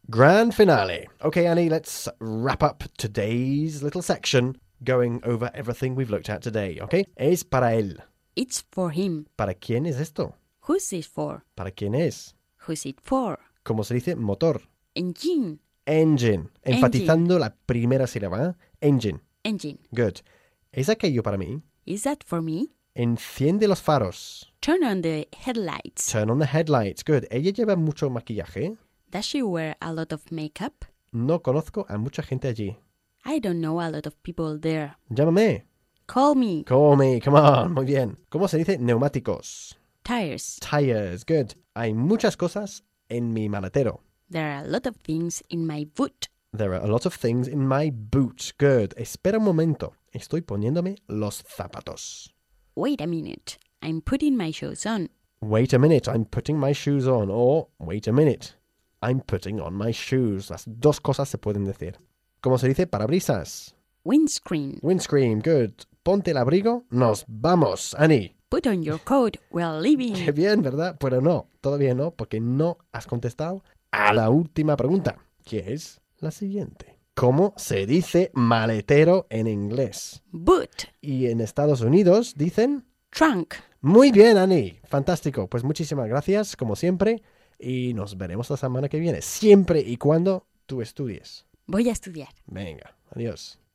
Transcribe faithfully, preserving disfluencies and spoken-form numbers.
Grand finale. Okay, Annie, let's wrap up today's little section going over everything we've looked at today, okay? Es para él. It's for him. ¿Para quién es esto? Who's it for? ¿Para quién es? Who's it for? ¿Cómo se dice motor? Engine. Engine. Enfatizando la primera sílaba. Engine. Engine. Good. ¿Es aquello para mí? Is that for me? Enciende los faros. Turn on the headlights. Turn on the headlights. Good. ¿Ella lleva mucho maquillaje? Does she wear a lot of makeup? No conozco a mucha gente allí. I don't know a lot of people there. Llámame. Call me. Call me. Come on. Muy bien. ¿Cómo se dice neumáticos? Tires. Tires. Good. Hay muchas cosas en mi maletero. There are a lot of things in my boot. There are a lot of things in my boot. Good. Espera un momento. Estoy poniéndome los zapatos. Wait a minute. I'm putting my shoes on. Wait a minute. I'm putting my shoes on. Or, wait a minute. I'm putting on my shoes. Las dos cosas se pueden decir. ¿Cómo se dice parabrisas? Windscreen. Windscreen. Good. Ponte el abrigo. Nos vamos, Annie. Put on your coat. We're leaving. Qué bien, ¿verdad? Pero no. Todavía no, porque no has contestado a la última pregunta, que es la siguiente. ¿Cómo se dice maletero en inglés? Boot. Y en Estados Unidos dicen... Trunk. Muy bien, Annie. Fantástico. Pues muchísimas gracias, como siempre. Y nos veremos la semana que viene. Siempre y cuando tú estudies. Voy a estudiar. Venga, adiós.